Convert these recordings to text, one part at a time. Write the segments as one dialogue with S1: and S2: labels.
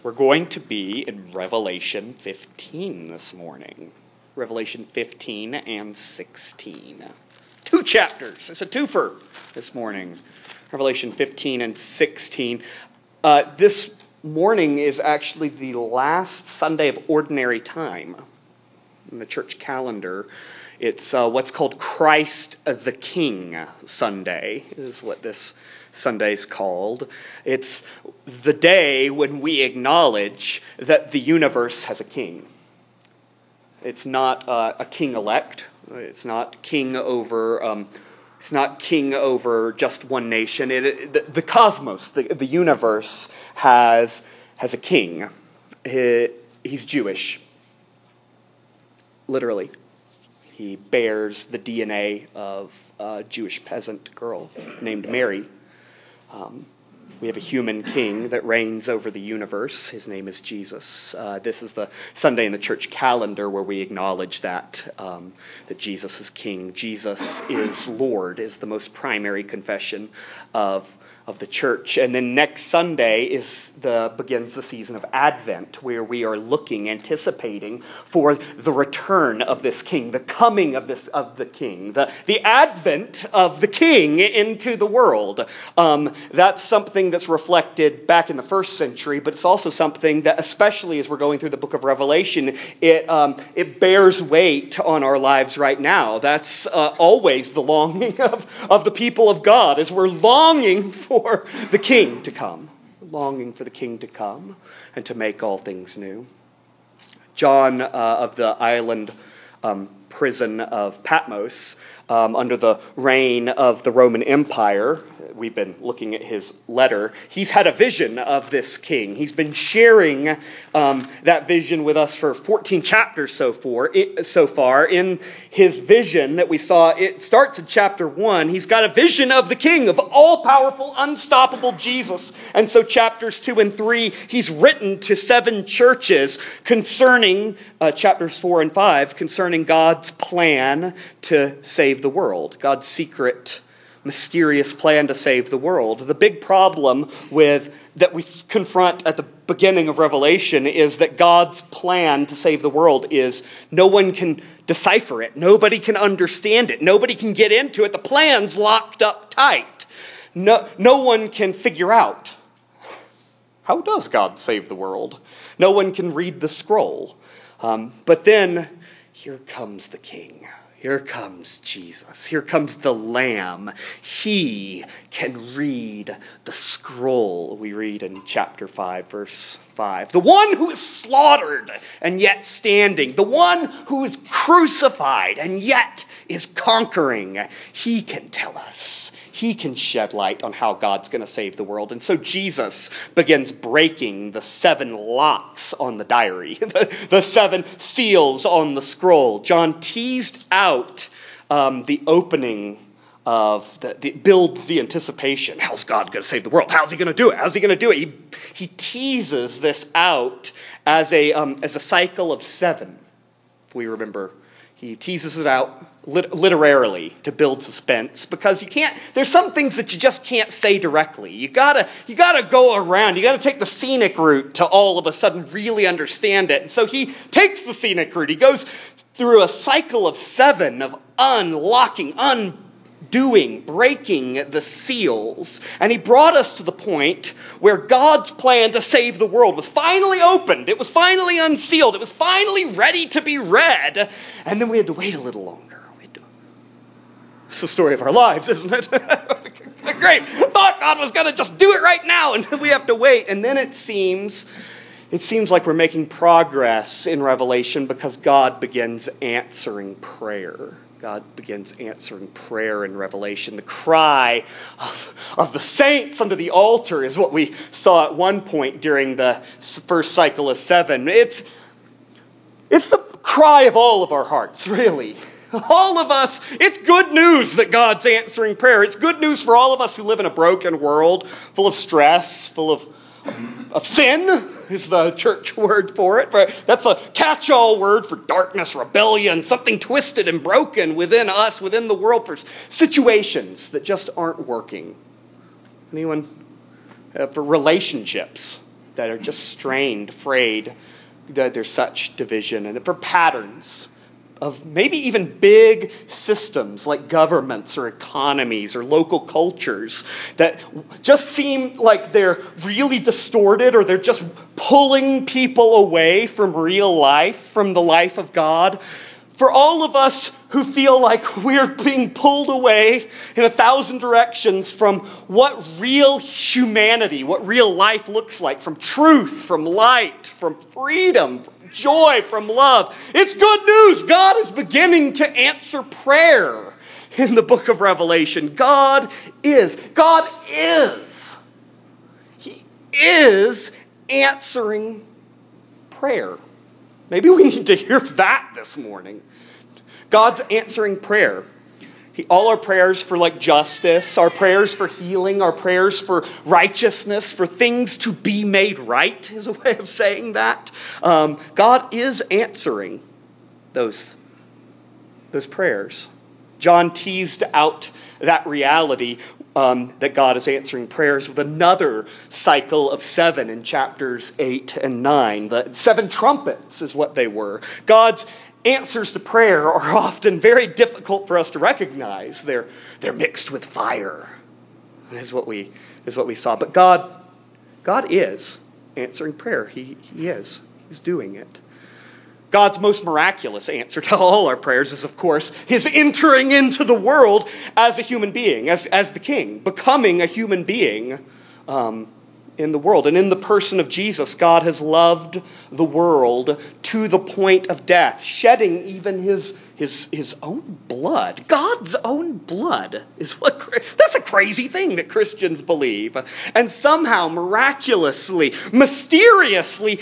S1: We're going to be in Revelation 15 this morning. Revelation 15 and 16. 2 chapters. It's a twofer this morning. Revelation 15 and 16. This morning is actually the last Sunday of ordinary time in the church calendar. It's what's called Christ the King Sunday, is what this Sunday's called. It's the day when we acknowledge that the universe has a king. It's not a king-elect. It's not king over. It's not king over just one nation. The cosmos, the universe has a king. He's Jewish, literally. He bears the DNA of a Jewish peasant girl named Mary. We have a human king that reigns over the universe. His name is Jesus. This is the Sunday in the church calendar where we acknowledge that Jesus is king. Jesus is Lord, is the most primary confession of the church. And then next Sunday begins the season of Advent, where we are anticipating for the return of this king, the coming of the king, the advent of the king into the world. That's something that's reflected back in the first century, but it's also something that, especially as we're going through the book of Revelation, it bears weight on our lives right now. That's always the longing of the people of God, as we're longing for the king to come, longing for the king to come and to make all things new. John of the island prison of Patmos, under the reign of the Roman Empire, we've been looking at his letter. He's had a vision of this king. He's been sharing that vision with us for 14 chapters so far. In his vision that we saw, it starts in chapter 1. He's got a vision of the king, of all-powerful, unstoppable Jesus. And so chapters 2 and 3, he's written to 7 churches concerning, chapters 4 and 5, concerning God's plan to save the world. God's secret, mysterious plan to save the world. The big problem that we confront at the beginning of Revelation is that God's plan to save the world is no one can decipher it. Nobody can understand it. Nobody can get into it. The plan's locked up tight. No one can figure out, how does God save the world? No one can read the scroll. But then here comes the king. Here comes Jesus. Here comes the Lamb. He can read the scroll, we read in chapter 5, verse 5. The one who is slaughtered and yet standing. The one who is crucified and yet is conquering. He can tell us. He can shed light on how God's going to save the world. And so Jesus begins breaking the 7 locks on the diary, the 7 seals on the scroll. John teased out the opening of builds the anticipation. How's God going to save the world? How's he going to do it? How's he going to do it? He teases this out as a cycle of 7. If we remember, he teases it out literarily to build suspense, because there's some things that you just can't say directly. You gotta go around. You gotta take the scenic route to all of a sudden really understand it. And so he takes the scenic route. He goes through a cycle of 7 of unlocking, undoing, breaking the seals. And he brought us to the point where God's plan to save the world was finally opened. It was finally unsealed. It was finally ready to be read. And then we had to wait a little longer. It's the story of our lives, isn't it? Great. Thought God was going to just do it right now, and we have to wait. And then it seems like we're making progress in Revelation because God begins answering prayer. God begins answering prayer in Revelation. The cry of the saints under the altar is what we saw at one point during the first cycle of 7. It's the cry of all of our hearts, really. All of us, it's good news that God's answering prayer. It's good news for all of us who live in a broken world, full of stress, full of sin, is the church word for it. That's a catch-all word for darkness, rebellion, something twisted and broken within us, within the world, for situations that just aren't working. Anyone? For relationships that are just strained, afraid that there's such division, and for patterns of maybe even big systems like governments or economies or local cultures that just seem like they're really distorted, or they're just pulling people away from real life, from the life of God. For all of us who feel like we're being pulled away in 1,000 directions from what real humanity, what real life looks like, from truth, from light, from freedom, from joy, from love, it's good news. God is beginning to answer prayer in the book of Revelation. God is. He is answering prayer. Maybe we need to hear that this morning. God's answering prayer. All our prayers for justice, our prayers for healing, our prayers for righteousness, for things to be made right is a way of saying that. God is answering those prayers. John teased out that reality that God is answering prayers with another cycle of 7 in chapters 8 and 9. The 7 trumpets is what they were. God's answers to prayer are often very difficult for us to recognize. They're mixed with fire, is what we saw. But God is answering prayer. He is. He's doing it. God's most miraculous answer to all our prayers is, of course, his entering into the world as a human being, as the king, becoming a human being in the world. And in the person of Jesus, God has loved the world to the point of death, shedding even his own blood. God's own blood is that's a crazy thing that Christians believe. And somehow, miraculously, mysteriously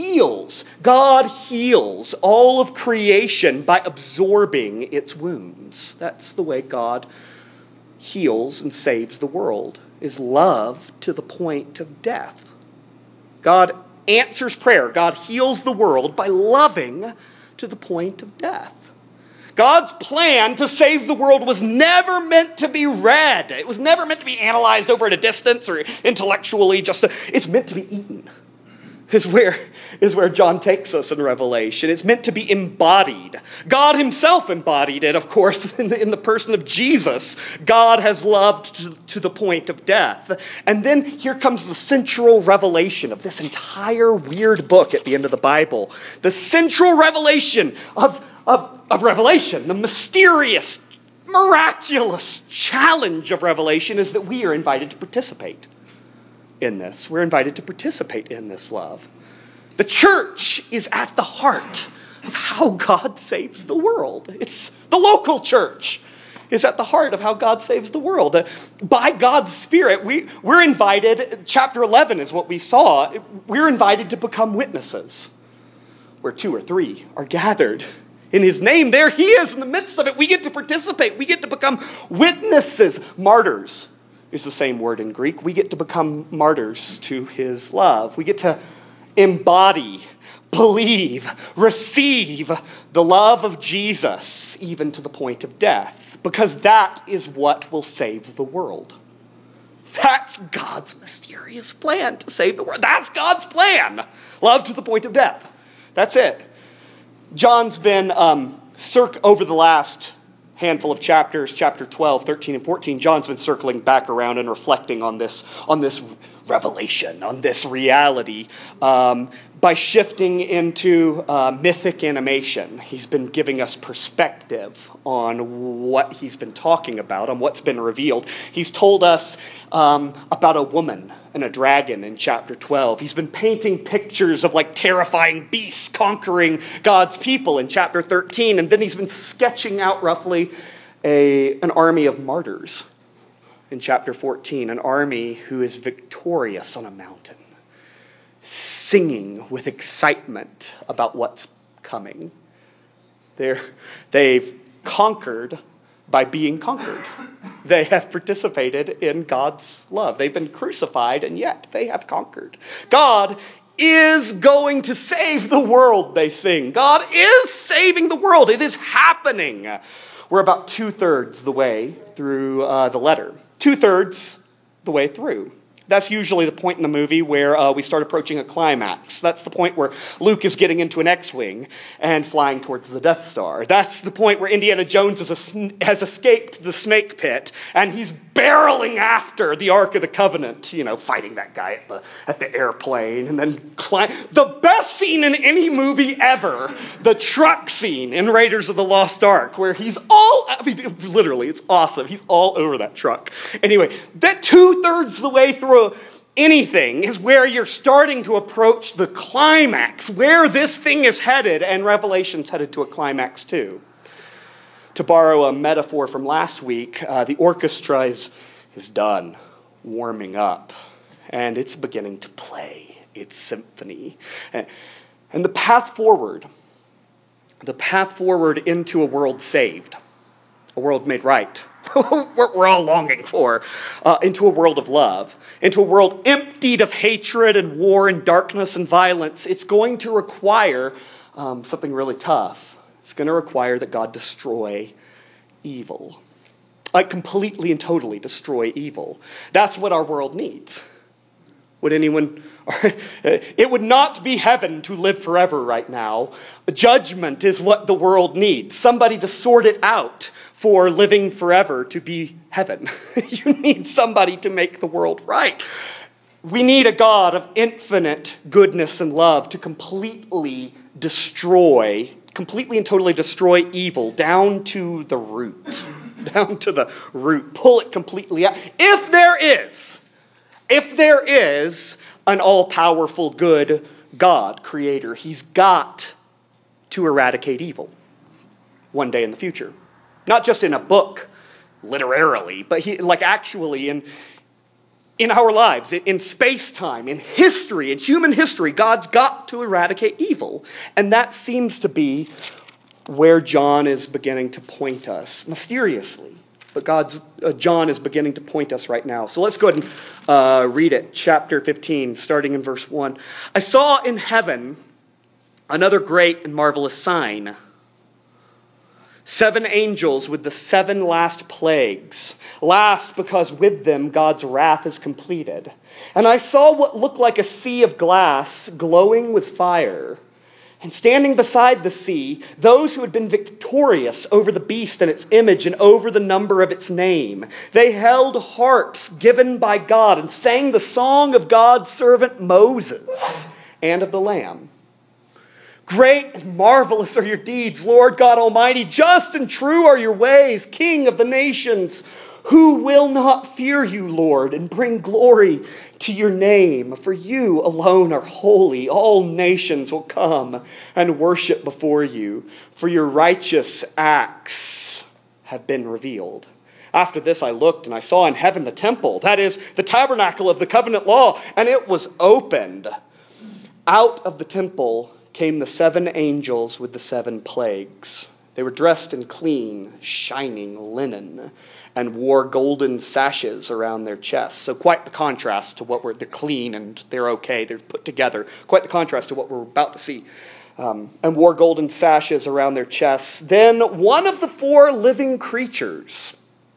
S1: God heals all of creation by absorbing its wounds. That's the way God heals and saves the world, is love to the point of death. God answers prayer. God heals the world by loving to the point of death. God's plan to save the world was never meant to be read. It was never meant to be analyzed over at a distance or intellectually. It's meant to be eaten. Is where John takes us in Revelation. It's meant to be embodied. God himself embodied it, of course, in the person of Jesus. God has loved to the point of death. And then here comes the central revelation of this entire weird book at the end of the Bible. The central revelation of Revelation, the mysterious, miraculous challenge of Revelation, is that we are invited to participate in this. We're invited to participate in this love. The church is at the heart of how God saves the world. It's the local church is at the heart of how God saves the world. By God's Spirit, we're invited, chapter 11 is what we saw, we're invited to become witnesses. Where 2 or 3 are gathered in his name, there he is in the midst of it. We get to participate. We get to become witnesses. Martyrs is the same word in Greek. We get to become martyrs to his love. We get to embody, believe, receive the love of Jesus, even to the point of death, because that is what will save the world. That's God's mysterious plan to save the world. That's God's plan. Love to the point of death. That's it. John's been, over the last handful of chapters, chapter 12, 13, and 14, John's been circling back around and reflecting on this revelation, on this reality, by shifting into mythic animation. He's been giving us perspective on what he's been talking about, on what's been revealed. He's told us about a woman and a dragon in chapter 12. He's been painting pictures of terrifying beasts conquering God's people in chapter 13. And then he's been sketching out roughly an army of martyrs in chapter 14. An army who is victorious on a mountain, singing with excitement about what's coming. They've conquered by being conquered. They have participated in God's love. They've been crucified, and yet they have conquered. God is going to save the world, they sing. God is saving the world. It is happening. We're about 2/3 the way through the letter. 2/3 the way through. That's usually the point in the movie where we start approaching a climax. That's the point where Luke is getting into an X-Wing and flying towards the Death Star. That's the point where Indiana Jones has escaped the snake pit and he's barreling after the Ark of the Covenant, fighting that guy at the airplane and then the best scene in any movie ever, the truck scene in Raiders of the Lost Ark, where literally, it's awesome. He's all over that truck. Anyway, that 2/3 the way through anything is where you're starting to approach the climax, where this thing is headed, and Revelation's headed to a climax too. To borrow a metaphor from last week, the orchestra is done warming up, and it's beginning to play its symphony. And the path forward into a world saved, a world made right, we're all longing for, into a world of love, into a world emptied of hatred and war and darkness and violence, it's going to require something really tough. It's going to require that God destroy evil. Like completely and totally destroy evil. That's what our world needs. Would anyone... It would not be heaven to live forever right now. Judgment is what the world needs. Somebody to sort it out for living forever to be heaven. You need somebody to make the world right. We need a God of infinite goodness and love to completely and totally destroy evil down to the root. Down to the root. Pull it completely out. If there is an all-powerful, good God, creator, he's got to eradicate evil one day in the future. Not just in a book, literally, but actually in our lives, in space-time, in history, in human history, God's got to eradicate evil. And that seems to be where John is beginning to point us, mysteriously. But John is beginning to point us right now. So let's go ahead and read it. Chapter 15, starting in verse 1. I saw in heaven another great and marvelous sign. 7 angels with the 7 last plagues. Last because with them God's wrath is completed. And I saw what looked like a sea of glass glowing with fire. And standing beside the sea, those who had been victorious over the beast and its image and over the number of its name. They held harps given by God and sang the song of God's servant Moses and of the Lamb. Great and marvelous are your deeds, Lord God Almighty. Just and true are your ways, King of the nations. Who will not fear you, Lord, and bring glory to your name? For you alone are holy. All nations will come and worship before you, for your righteous acts have been revealed. After this I looked, and I saw in heaven the temple, that is, the tabernacle of the covenant law, and it was opened. Out of the temple came the 7 angels with the 7 plagues. They were dressed in clean, shining linen, and wore golden sashes around their chests. So quite the contrast to they're clean and they're okay, they're put together. Quite the contrast to what we're about to see. And wore golden sashes around their chests. Then one of the 4 living creatures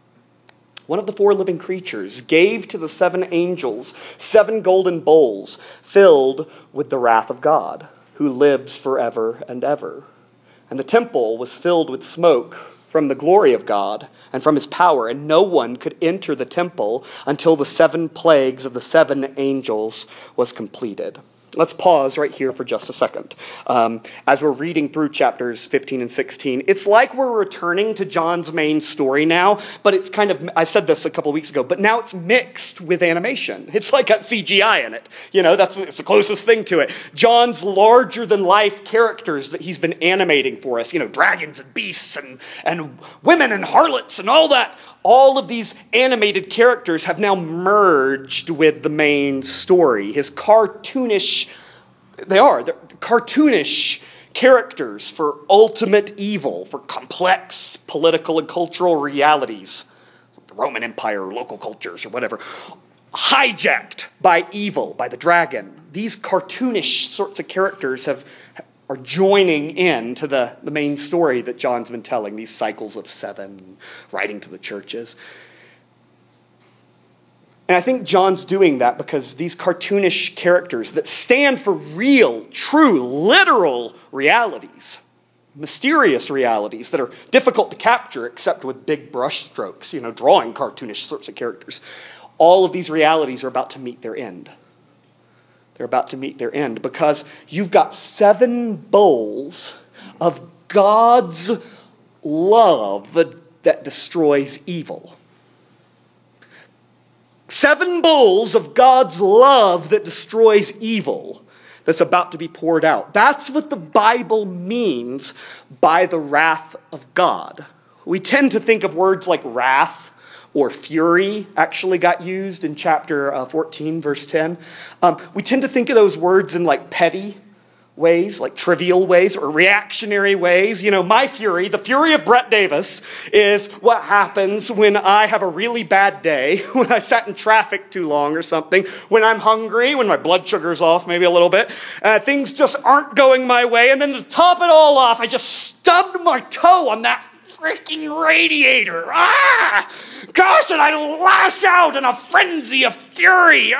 S1: gave to the 7 angels 7 golden bowls filled with the wrath of God, who lives forever and ever. And the temple was filled with smoke from the glory of God and from his power, and no one could enter the temple until the 7 plagues of the 7 angels was completed. Let's pause right here for just a second. As we're reading through chapters 15 and 16, it's like we're returning to John's main story now, but it's I said this a couple of weeks ago, but now it's mixed with animation. It's like got CGI in it. It's the closest thing to it. John's larger-than-life characters that he's been animating for us, dragons and beasts and women and harlots and all that. All of these animated characters have now merged with the main story. They're cartoonish characters for ultimate evil, for complex political and cultural realities, the Roman Empire, or local cultures, or whatever, hijacked by evil, by the dragon. These cartoonish sorts of characters are joining in to the main story that John's been telling, these cycles of 7, writing to the churches. And I think John's doing that because these cartoonish characters that stand for real, true, literal realities, mysterious realities that are difficult to capture except with big brush strokes, drawing cartoonish sorts of characters. All of these realities are about to meet their end. They're about to meet their end because you've got 7 bowls of God's love that destroys evil. 7 bowls of God's love that destroys evil that's about to be poured out. That's what the Bible means by the wrath of God. We tend to think of words like wrath or fury actually got used in chapter 14, verse 10. We tend to think of those words in like petty ways, like trivial ways or reactionary ways. My fury, the fury of Brett Davis, is what happens when I have a really bad day, when I sat in traffic too long or something, when I'm hungry, when my blood sugar's off maybe a little bit, things just aren't going my way, and then to top it all off, I just stubbed my toe on that freaking radiator. Gosh, and I lash out in a frenzy of fury.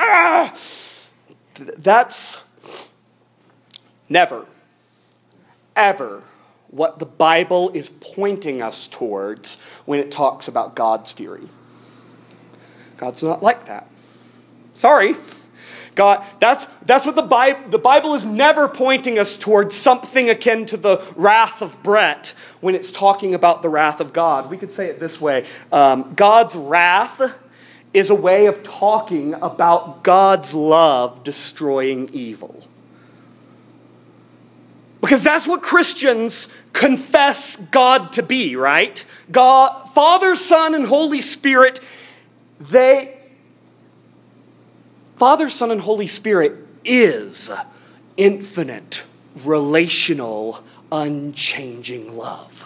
S1: That's never, ever what the Bible is pointing us towards when it talks about God's fury. God's not like that. Sorry. God, that's what the Bible is never pointing us towards something akin to the wrath of Brett when it's talking about the wrath of God. We could say it this way. God's wrath is a way of talking about God's love destroying evil. Because that's what Christians confess God to be, right? God, Father, Son, and Holy Spirit, Father, Son, and Holy Spirit is infinite, relational, unchanging love.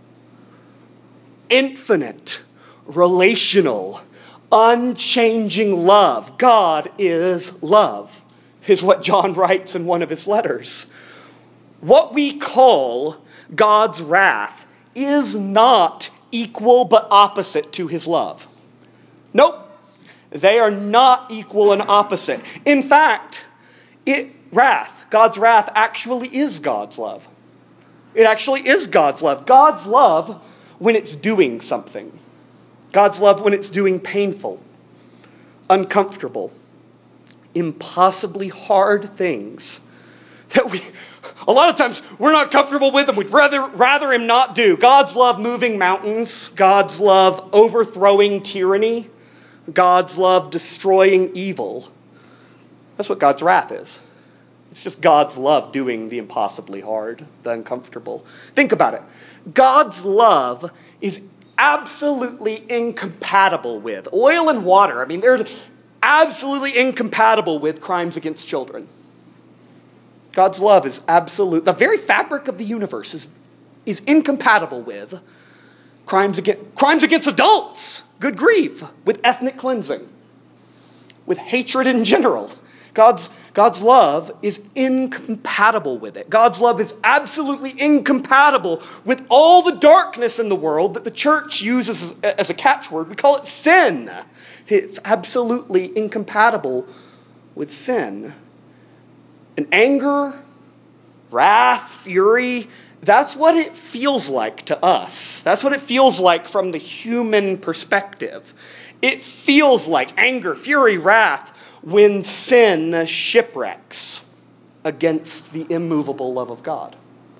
S1: Infinite, relational, unchanging love. God is love, is what John writes in one of his letters. What we call God's wrath is not equal but opposite to his love. Nope. They are not equal and opposite. In fact, God's wrath actually is God's love. It actually is God's love. God's love when it's doing something. God's love when it's doing painful, uncomfortable, impossibly hard things that a lot of times we're not comfortable with and we'd rather him not do. God's love moving mountains. God's love overthrowing tyranny. God's love destroying evil. That's what God's wrath is. It's just God's love doing the impossibly hard, the uncomfortable. Think about it. God's love is absolutely incompatible with oil and water. They're absolutely incompatible with crimes against children. God's love is absolute. The very fabric of the universe is incompatible with crimes against adults. Good grief. With ethnic cleansing. With hatred in general. God's love is incompatible with it. God's love is absolutely incompatible with all the darkness in the world that the church uses as a catchword. We call it sin. It's absolutely incompatible with sin. And anger, wrath, fury, that's what it feels like to us. That's what it feels like from the human perspective. It feels like anger, fury, wrath when sin shipwrecks against the immovable love of God.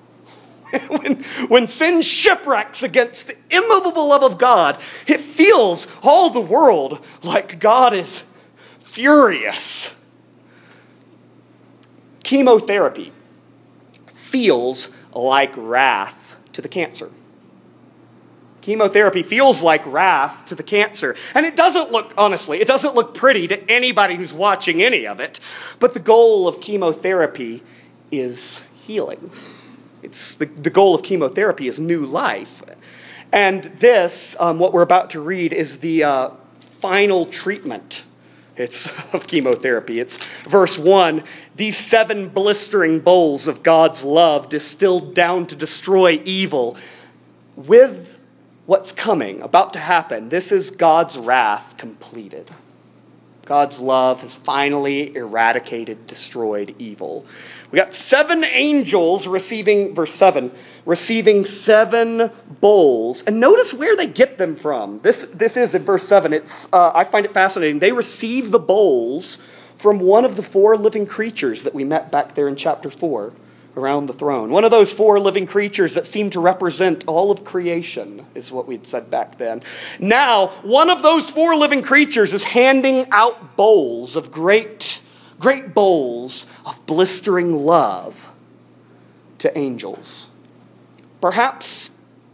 S1: When sin shipwrecks against the immovable love of God, it feels all the world like God is furious. Chemotherapy feels like wrath to the cancer. Chemotherapy feels like wrath to the cancer. And it doesn't look pretty to anybody who's watching any of it. But the goal of chemotherapy is healing. It's the goal of chemotherapy is new life. And this, what we're about to read, is the final treatment of chemotherapy. It's verse 1. These 7 blistering bowls of God's love distilled down to destroy evil. With what's coming, about to happen, this is God's wrath completed. God's love has finally eradicated, destroyed evil. We got 7 angels receiving, verse 7, receiving 7 bowls. And notice where they get them from. This is in verse 7. I find it fascinating. They receive the bowls from one of the 4 living creatures that we met back there in chapter 4 around the throne. One of those 4 living creatures that seem to represent all of creation is what we'd said back then. Now, one of those 4 living creatures is handing out bowls of great bowls of blistering love to angels. Perhaps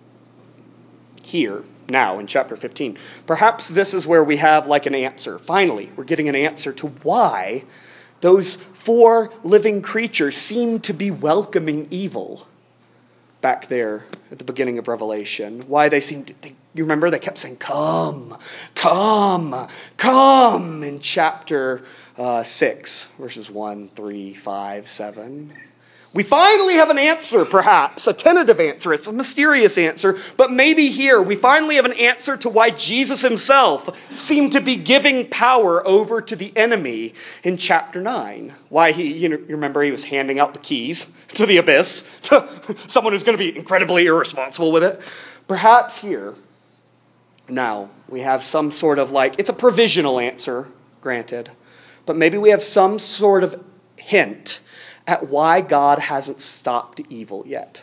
S1: here, now in chapter 15, perhaps this is where we have like an answer. Finally, we're getting an answer to why those 4 living creatures seem to be welcoming evil back there at the beginning of Revelation. Why they seem to, you remember they kept saying, come, come, come in chapter 6, verses 1, 3, 5, 7. We finally have an answer, perhaps, a tentative answer. It's a mysterious answer, but maybe here we finally have an answer to why Jesus himself seemed to be giving power over to the enemy in chapter 9. Why you remember he was handing out the keys to the abyss to someone who's going to be incredibly irresponsible with it. Perhaps here, now, we have some sort of it's a provisional answer, granted, but maybe we have some sort of hint at why God hasn't stopped evil yet.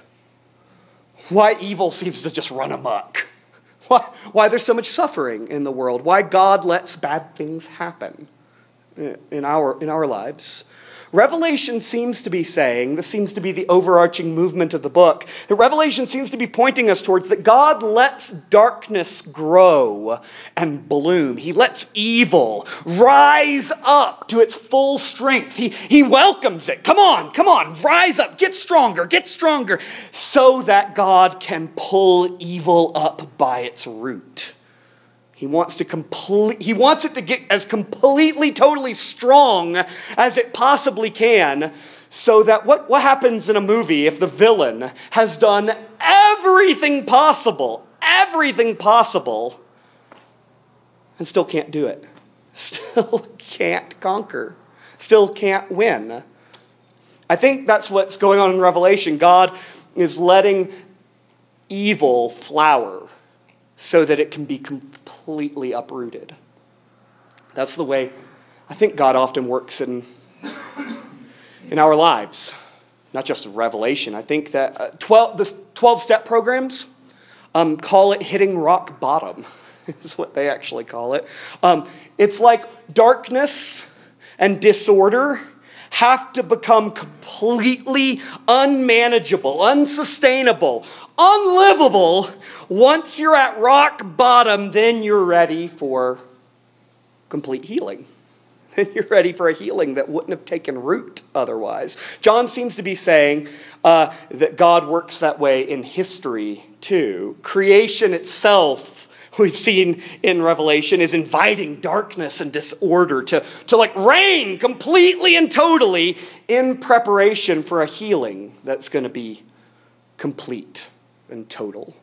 S1: Why evil seems to just run amok. Why there's so much suffering in the world. Why God lets bad things happen in our lives. Revelation seems to be saying, this seems to be the overarching movement of the book, that Revelation seems to be pointing us towards that God lets darkness grow and bloom. He lets evil rise up to its full strength. He welcomes it. Come on, rise up, get stronger, so that God can pull evil up by its root. He wants it to get as completely, totally strong as it possibly can, so that what happens in a movie if the villain has done everything possible, and still can't do it, still can't conquer, still can't win. I think that's what's going on in Revelation. God is letting evil flower so that it can be completely uprooted. That's the way I think God often works in our lives, not just in Revelation. I think that the 12-step programs call it hitting rock bottom, is what they actually call it. It's like darkness and disorder have to become completely unmanageable, unsustainable, unlivable. Once you're at rock bottom, then you're ready for complete healing. Then you're ready for a healing that wouldn't have taken root otherwise. John seems to be saying that God works that way in history too. Creation itself, we've seen in Revelation, is inviting darkness and disorder to reign completely and totally in preparation for a healing that's going to be complete and total.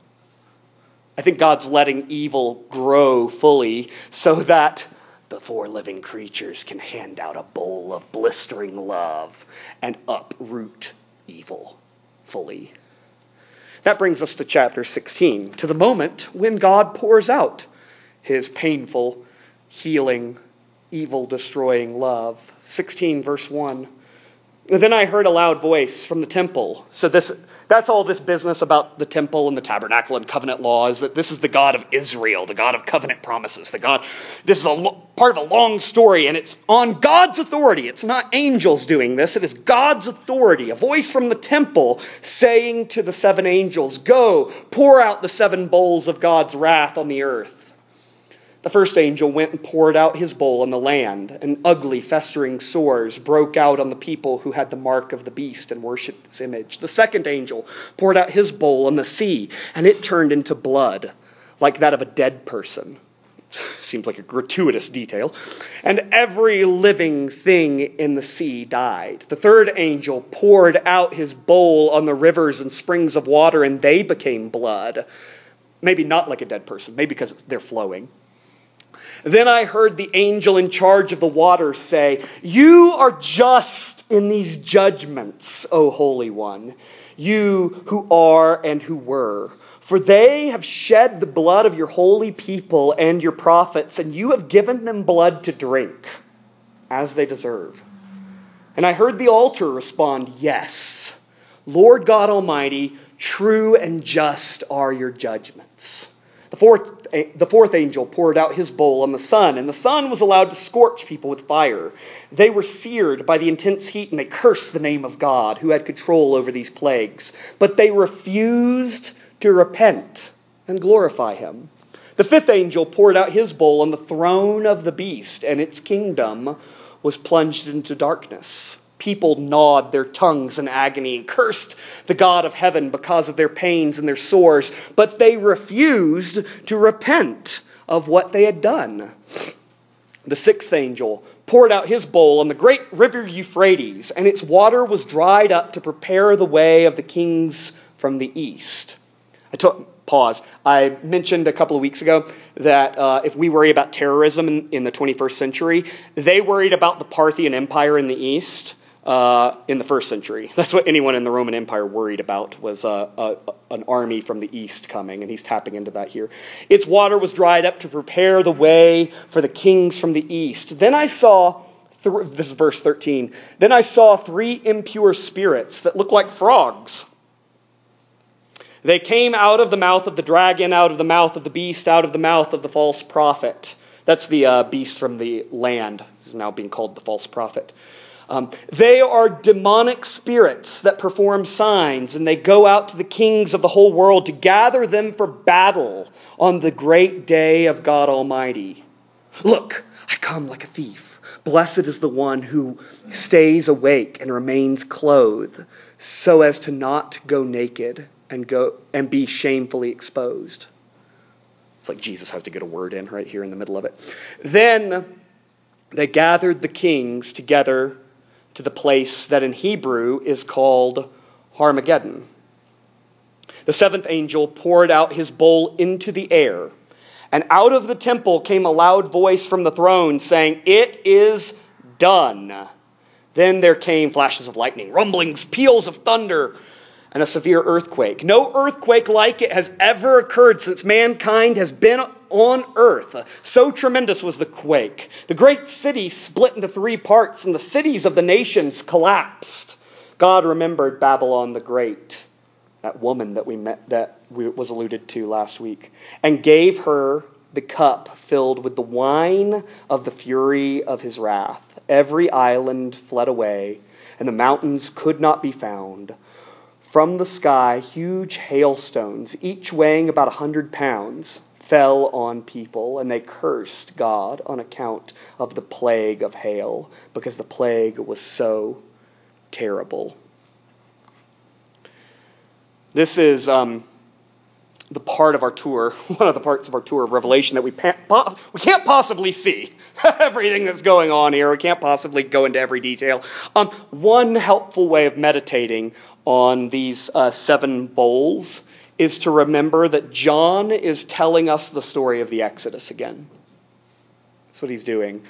S1: I think God's letting evil grow fully so that the 4 living creatures can hand out a bowl of blistering love and uproot evil fully. That brings us to chapter 16, to the moment when God pours out his painful, healing, evil-destroying love. 16, verse 1. Then I heard a loud voice from the temple. So that's all this business about the temple and the tabernacle and covenant laws, that this is the God of Israel, the God of covenant promises. This is part of a long story, and it's on God's authority. It's not angels doing this. It is God's authority. A voice from the temple saying to the 7 angels, "Go, pour out the 7 bowls of God's wrath on the earth." The first angel went and poured out his bowl on the land, and ugly, festering sores broke out on the people who had the mark of the beast and worshipped its image. The second angel poured out his bowl on the sea, and it turned into blood, like that of a dead person. Seems like a gratuitous detail. And every living thing in the sea died. The third angel poured out his bowl on the rivers and springs of water, and they became blood. Maybe not like a dead person, maybe because they're flowing. Then I heard the angel in charge of the waters say, "You are just in these judgments, O Holy One, you who are and who were. For they have shed the blood of your holy people and your prophets, and you have given them blood to drink, as they deserve." And I heard the altar respond, "Yes, Lord God Almighty, true and just are your judgments." The fourth angel poured out his bowl on the sun, and the sun was allowed to scorch people with fire. They were seared by the intense heat, and they cursed the name of God, who had control over these plagues. But they refused to repent and glorify him. The fifth angel poured out his bowl on the throne of the beast, and its kingdom was plunged into darkness. People gnawed their tongues in agony and cursed the God of heaven because of their pains and their sores, but they refused to repent of what they had done. The sixth angel poured out his bowl on the great river Euphrates, and its water was dried up to prepare the way of the kings from the east. Pause. I mentioned a couple of weeks ago that if we worry about terrorism in the 21st century, they worried about the Parthian Empire in the east in the first century. That's what anyone in the Roman Empire worried about, was an army from the east coming, and he's tapping into that here. Its water was dried up to prepare the way for the kings from the east. Then I saw, this is verse 13, then I saw three impure spirits that looked like frogs. They came out of the mouth of the dragon, out of the mouth of the beast, out of the mouth of the false prophet. That's the beast from the land. Is now being called the false prophet. They are demonic spirits that perform signs, and they go out to the kings of the whole world to gather them for battle on the great day of God Almighty. Look, I come like a thief. Blessed is the one who stays awake and remains clothed, so as to not go naked and be shamefully exposed. It's like Jesus has to get a word in right here in the middle of it. Then they gathered the kings together to the place that in Hebrew is called Armageddon. The seventh angel poured out his bowl into the air, and out of the temple came a loud voice from the throne saying, "It is done." Then there came flashes of lightning, rumblings, peals of thunder, and a severe earthquake. No earthquake like it has ever occurred since mankind has been on earth. So tremendous was the quake. The great city split into three parts, and the cities of the nations collapsed. God remembered Babylon the Great, that woman that was alluded to last week, and gave her the cup filled with the wine of the fury of his wrath. Every island fled away, and the mountains could not be found. From the sky, huge hailstones, each weighing about 100 pounds, fell on people, and they cursed God on account of the plague of hail, because the plague was so terrible. This is the part of our tour, one of the parts of our tour of Revelation that we can't possibly see everything that's going on here. We can't possibly go into every detail. One helpful way of meditating on these 7 bowls is to remember that John is telling us the story of the Exodus again. That's what he's doing.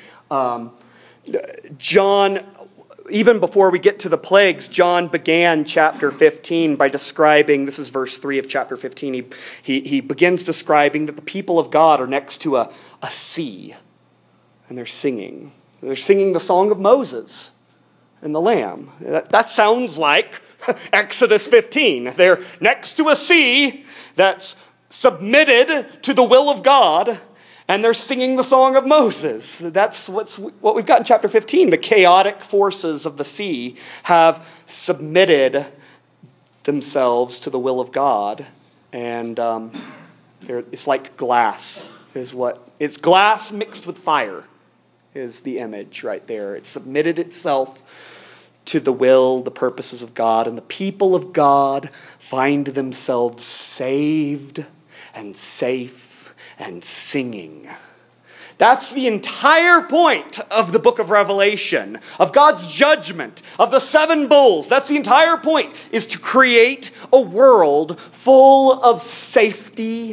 S1: John, even before we get to the plagues, John began chapter 15 by describing, this is verse 3 of chapter 15, he begins describing that the people of God are next to a sea, and they're singing. They're singing the song of Moses and the Lamb. That sounds like Exodus 15. They're next to a sea that's submitted to the will of God, and they're singing the song of Moses. That's what we've got in chapter 15. The chaotic forces of the sea have submitted themselves to the will of God, and it's like glass. It's glass mixed with fire is the image right there. It submitted itself to the will, the purposes of God, and the people of God find themselves saved and safe and singing. That's the entire point of the book of Revelation, of God's judgment, of the 7 bowls. That's the entire point, is to create a world full of safety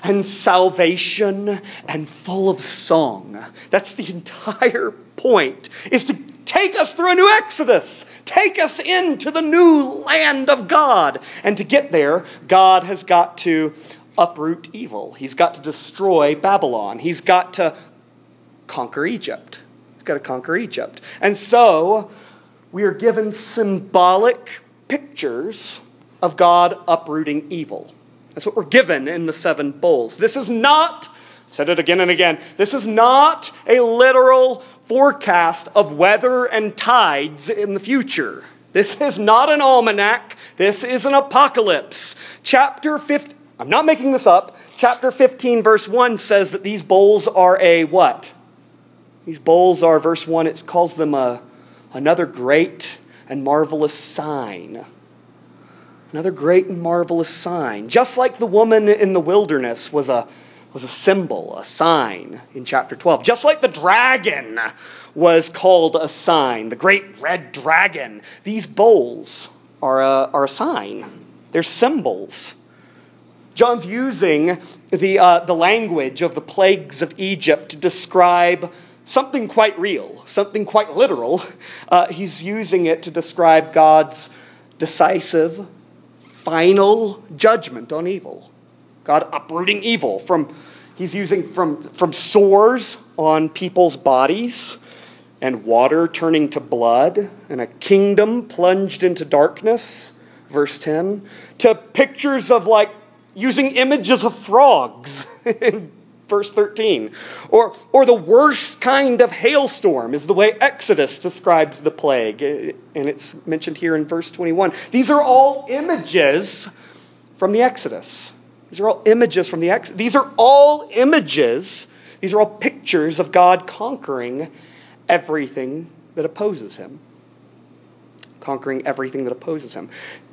S1: and salvation and full of song. That's the entire point, is to take us through a new Exodus. Take us into the new land of God. And to get there, God has got to uproot evil. He's got to destroy Babylon. He's got to conquer Egypt. He's got to conquer Egypt. And so, we are given symbolic pictures of God uprooting evil. That's what we're given in the 7 bowls. This is not, I've said it again and again, this is not a literal forecast of weather and tides in the future. This is not an almanac. This is an apocalypse. Chapter 15, I'm not making this up. Chapter 15, verse 1 says that these bowls are a what? These bowls are, verse 1, it calls them another great and marvelous sign. Another great and marvelous sign. Just like the woman in the wilderness was a symbol, a sign in chapter 12. Just like the dragon was called a sign, the great red dragon. These bowls are a sign. They're symbols. John's using the language of the plagues of Egypt to describe something quite real, something quite literal. He's using it to describe God's decisive, final judgment on evil. God uprooting evil he's using from sores on people's bodies and water turning to blood and a kingdom plunged into darkness, verse 10, to pictures of like using images of frogs in verse 13. Or the worst kind of hailstorm is the way Exodus describes the plague. And it's mentioned here in verse 21. These are all images from the Exodus. These are all images from the Exodus. These are all images. These are all pictures of God conquering everything that opposes him. Conquering everything that opposes him.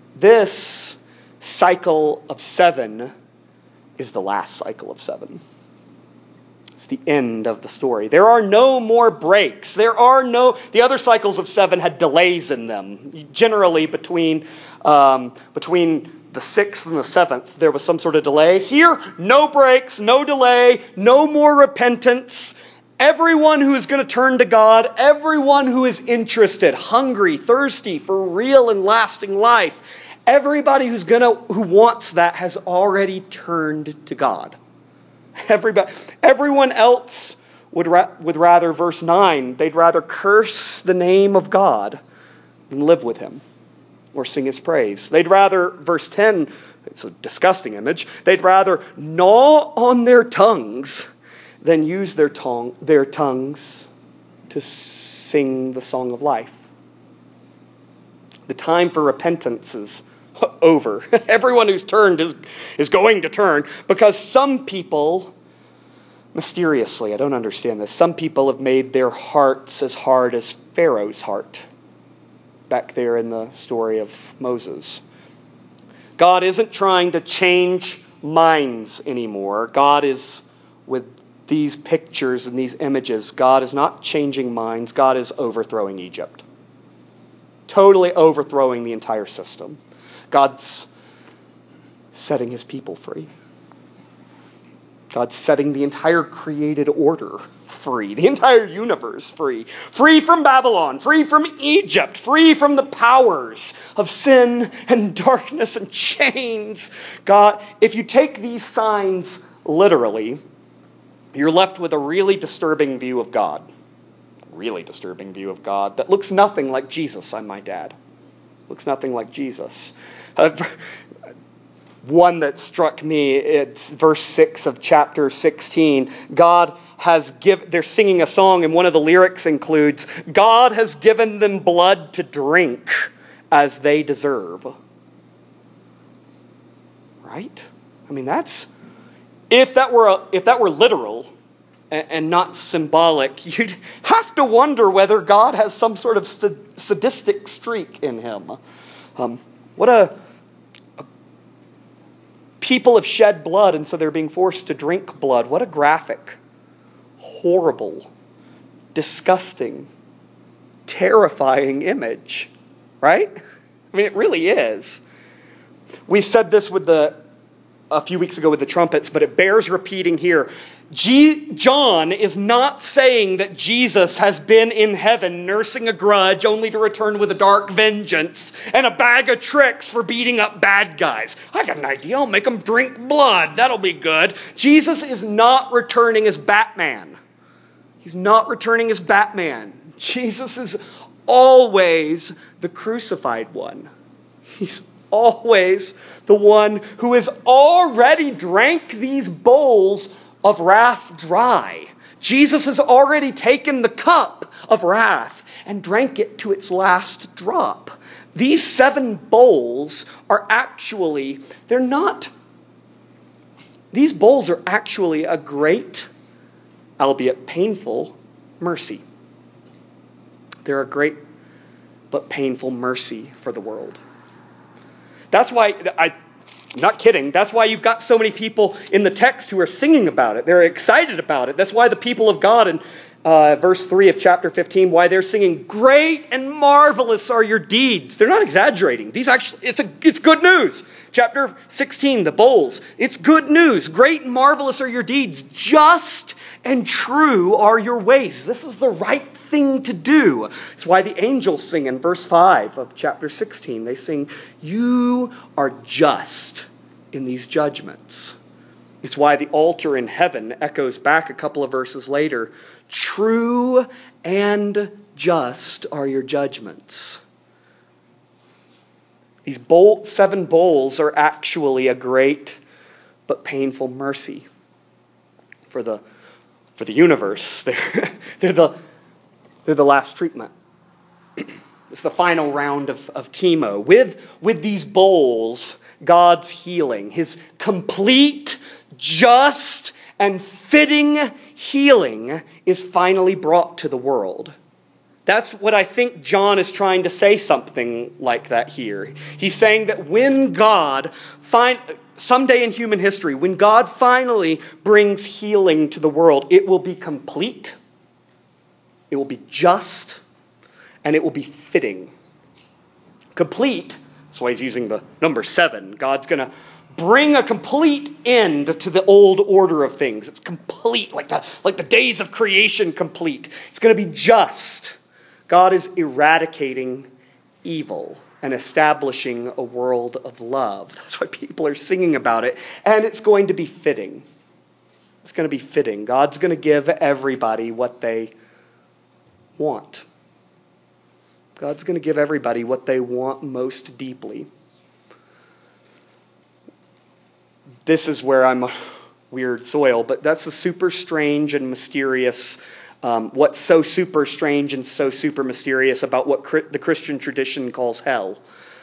S1: This cycle of 7 is the last cycle of 7. It's the end of the story. There are no more breaks. The other cycles of 7 had delays in them. Generally between the 6th and the 7th, there was some sort of delay. Here, no breaks, no delay, no more repentance. Everyone who is going to turn to God, everyone who is interested, hungry, thirsty for real and lasting life, everybody who wants that has already turned to God. Everyone else would rather, verse 9, they'd rather curse the name of God than live with him or sing his praise. They'd rather, verse 10, it's a disgusting image, they'd rather gnaw on their tongues than use their tongues to sing the song of life. The time for repentance is over. Everyone who's turned is going to turn, because some people, mysteriously, I don't understand this, some people have made their hearts as hard as Pharaoh's heart back there in the story of Moses. God isn't trying to change minds anymore. God is, with these pictures and these images, God is not changing minds. God is overthrowing Egypt. Totally overthrowing the entire system. God's setting his people free. God's setting the entire created order free. The entire universe free. Free from Babylon. Free from Egypt. Free from the powers of sin and darkness and chains. God, if you take these signs literally, you're left with a really disturbing view of God. Really disturbing view of God that looks nothing like Jesus, I might add. Looks nothing like Jesus. One that struck me, it's verse 6 of chapter 16. They're singing a song, and one of the lyrics includes, God has given them blood to drink as they deserve. Right? I mean, if that were literal and not symbolic, you'd have to wonder whether God has some sort of sadistic streak in him. People have shed blood, and so they're being forced to drink blood. What a graphic, horrible, disgusting, terrifying image, right? I mean, it really is. We said this with the a few weeks ago with the trumpets, but it bears repeating here. John is not saying that Jesus has been in heaven nursing a grudge only to return with a dark vengeance and a bag of tricks for beating up bad guys. I got an idea. I'll make them drink blood. That'll be good. Jesus is not returning as Batman. He's not returning as Batman. Jesus is always the crucified one. He's always the one who has already drank these bowls of wrath dry. Jesus has already taken the cup of wrath and drank it to its last drop. These 7 bowls are actually, these bowls are actually a great, albeit painful, mercy. They're a great but painful mercy for the world. That's why, I'm not kidding, that's why you've got so many people in the text who are singing about it. They're excited about it. That's why the people of God in verse 3 of chapter 15, why they're singing, "Great and marvelous are your deeds." They're not exaggerating. It's good news. Chapter 16, the bowls. It's good news. Great and marvelous are your deeds. Just and true are your ways. This is the right thing to do. It's why the angels sing in verse 5 of chapter 16. They sing, "You are just in these judgments." It's why the altar in heaven echoes back a couple of verses later, "True and just are your judgments." These 7 bowls are actually a great but painful mercy for the universe. They're the last treatment. It's the final round of chemo. With these bowls, God's healing, his complete, just, and fitting healing is finally brought to the world. That's what I think John is trying to say, something like that here. He's saying that when God, someday in human history, when God finally brings healing to the world, it will be complete, it will be just, and it will be fitting. Complete, that's why he's using the number 7. God's going to bring a complete end to the old order of things. It's complete, like the days of creation complete. It's going to be just. God is eradicating evil and establishing a world of love. That's why people are singing about it. And it's going to be fitting. It's going to be fitting. God's going to give everybody what they want. God's going to give everybody what they want most deeply. This is where I'm weird soil, but that's the super strange and mysterious, what's so super strange and so super mysterious about what the Christian tradition calls hell.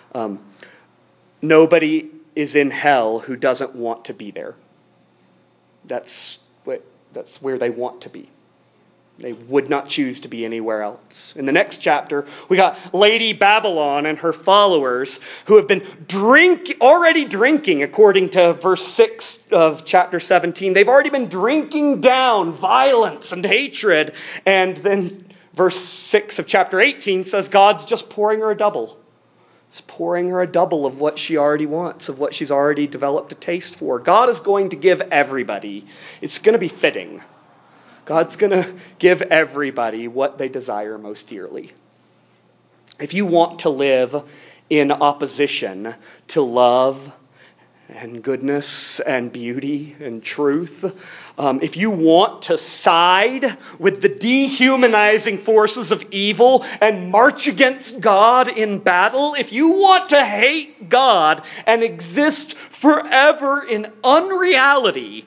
S1: Nobody is in hell who doesn't want to be there. That's where they want to be. They would not choose to be anywhere else. In the next chapter, we got Lady Babylon and her followers who have been already drinking, according to verse 6 of chapter 17. They've already been drinking down violence and hatred. And then verse 6 of chapter 18 says God's just pouring her a double. He's pouring her a double of what she already wants, of what she's already developed a taste for. God is going to give everybody. It's going to be fitting. God's going to give everybody what they desire most dearly. If you want to live in opposition to love and goodness and beauty and truth, if you want to side with the dehumanizing forces of evil and march against God in battle, if you want to hate God and exist forever in unreality,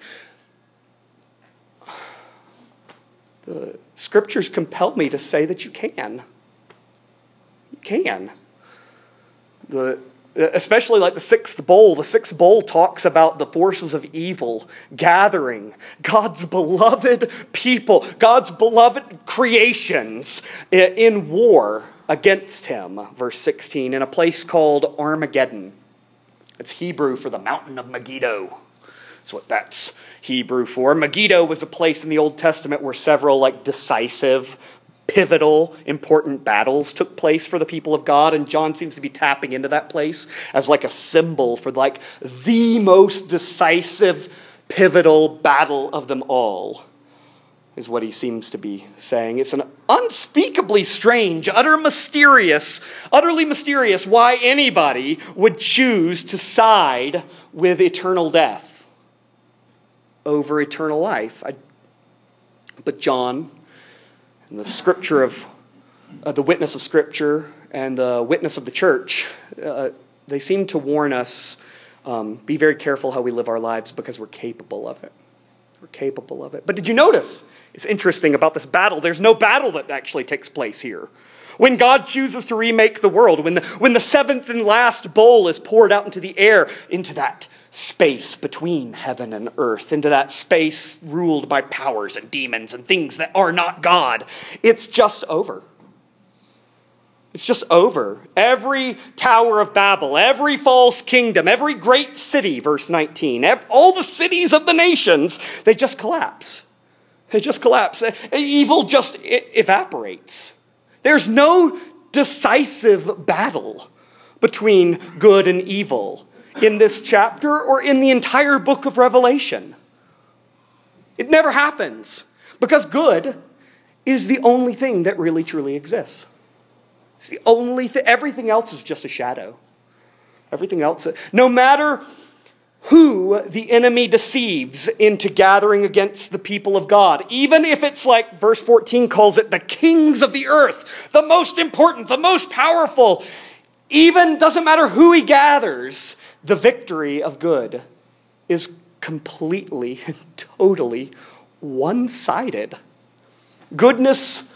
S1: the scriptures compel me to say that you can. You can. Especially like the sixth bowl. The sixth bowl talks about the forces of evil gathering God's beloved people, God's beloved creations in war against him. Verse 16, in a place called Armageddon. It's Hebrew for the mountain of Megiddo. That's what that's Hebrew for. Megiddo was a place in the Old Testament where several decisive pivotal, important battles took place for the people of God, and John seems to be tapping into that place as like a symbol for like the most decisive, pivotal battle of them all, is what he seems to be saying. It's an unspeakably strange, utterly mysterious why anybody would choose to side with eternal death over eternal life. But John, and the scripture of the witness of Scripture and the witness of the church, they seem to warn us, be very careful how we live our lives because we're capable of it. We're capable of it. But did you notice? It's interesting about this battle. There's no battle that actually takes place here. When God chooses to remake the world, when the seventh and last bowl is poured out into the air, into that space between heaven and earth, into that space ruled by powers and demons and things that are not God, it's just over. It's just over. Every Tower of Babel, every false kingdom, every great city, verse 19, all the cities of the nations, they just collapse. They just collapse. Evil just evaporates. There's no decisive battle between good and evil in this chapter or in the entire book of Revelation. It never happens because good is the only thing that really truly exists. It's the only thing. Everything else is just a shadow. Everything else, no matter who the enemy deceives into gathering against the people of God, even if it's like verse 14 calls it the kings of the earth, the most important, the most powerful, even doesn't matter who he gathers, the victory of good is completely and totally one-sided. Goodness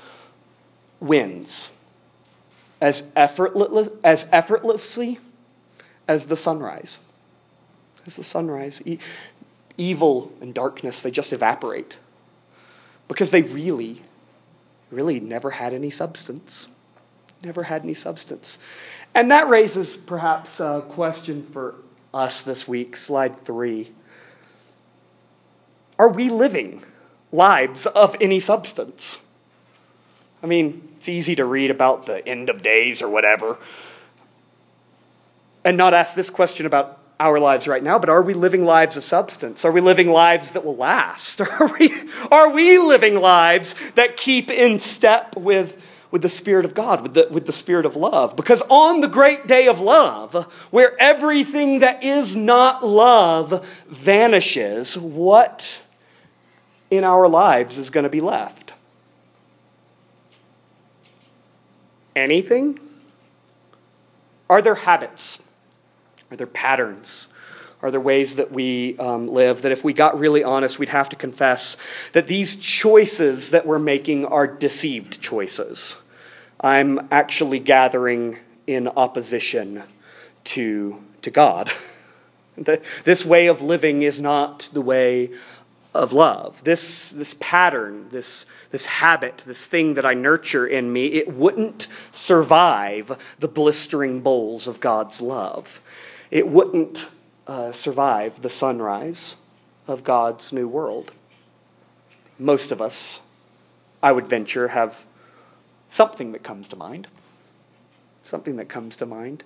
S1: wins as effortlessly as the sunrise. As the sunrise. Evil and darkness, they just evaporate. Because they really never had any substance. Never had any substance. And that raises perhaps a question for us this week. Slide 3. Are we living lives of any substance? I mean, it's easy to read about the end of days or whatever and not ask this question about our lives right now, but are we living lives of substance? Are we living lives that will last? Are we living lives that keep in step with the Spirit of God, with the Spirit of love? Because on the great day of love, where everything that is not love vanishes, what in our lives is going to be left? Anything? Are there habits? Are there patterns? Are there ways that we live that if we got really honest, we'd have to confess that these choices that we're making are deceived choices? I'm actually gathering in opposition to God. This way of living is not the way of love. This pattern, this habit, this thing that I nurture in me, it wouldn't survive the blistering bowls of God's love. It wouldn't survive the sunrise of God's new world. Most of us, I would venture, have something that comes to mind. Something that comes to mind.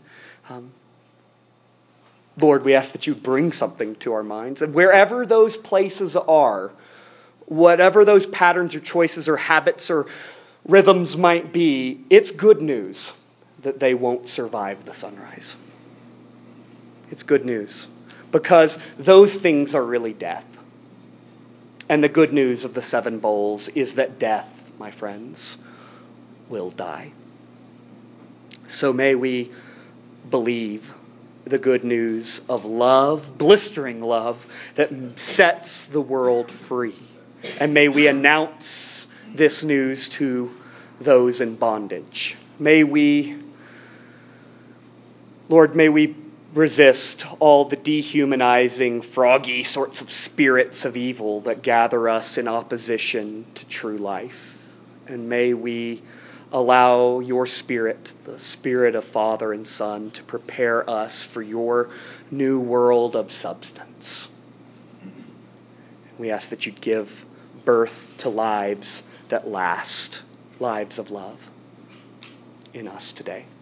S1: Lord, we ask that you bring something to our minds. And wherever those places are, whatever those patterns or choices or habits or rhythms might be, it's good news that they won't survive the sunrise. It's good news because those things are really death. And the good news of the 7 bowls is that death, my friends, will die. So may we believe the good news of love, blistering love, that sets the world free. And may we announce this news to those in bondage. Lord, may we resist all the dehumanizing, froggy sorts of spirits of evil that gather us in opposition to true life. And may we allow your Spirit, the Spirit of Father and Son, to prepare us for your new world of substance. We ask that you'd give birth to lives that last, lives of love in us today.